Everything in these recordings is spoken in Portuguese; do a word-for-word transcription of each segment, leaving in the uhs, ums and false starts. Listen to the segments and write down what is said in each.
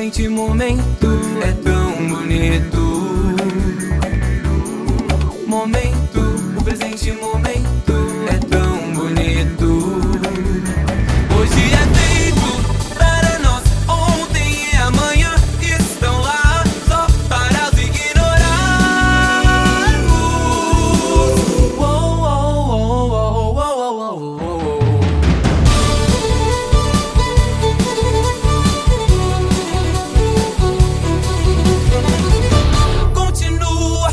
presente momento é tão bonito. Momento, o presente momento é tão bonito. Hoje é feito para nós, ontem e amanhã estão lá só para os ignorarmos. Oh, oh, oh, oh, oh, oh, oh, oh. Continua,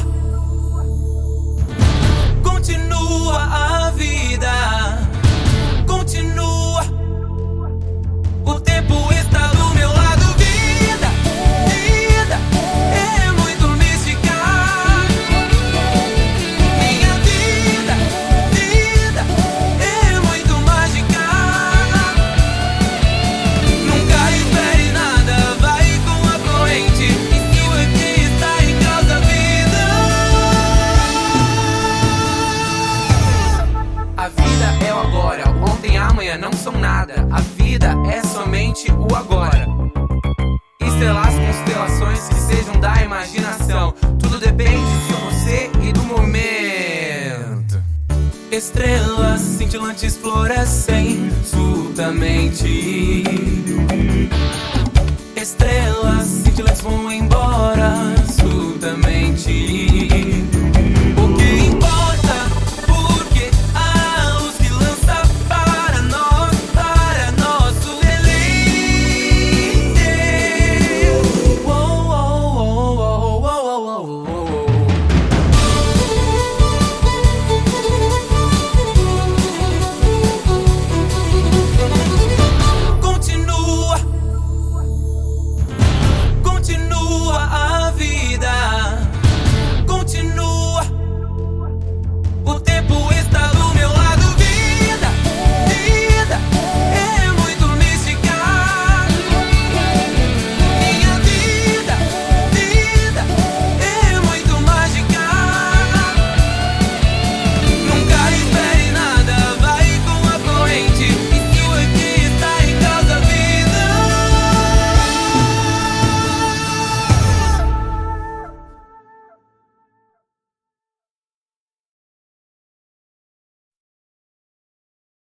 continua a vida, continua. O tempo está do meu lado. Vida, vida é muito mística. Minha vida, vida é muito mágica. Nunca espere nada, vai com a corrente. Isso aqui está em causa vida. A vida é o agora, o ontem e amanhã não são nada. A vida é somente o agora. Estrelas, constelações que sejam da imaginação. Tudo depende de você e do momento. Estrelas cintilantes florescem subitamente. Estrelas cintilantes vão embora subitamente.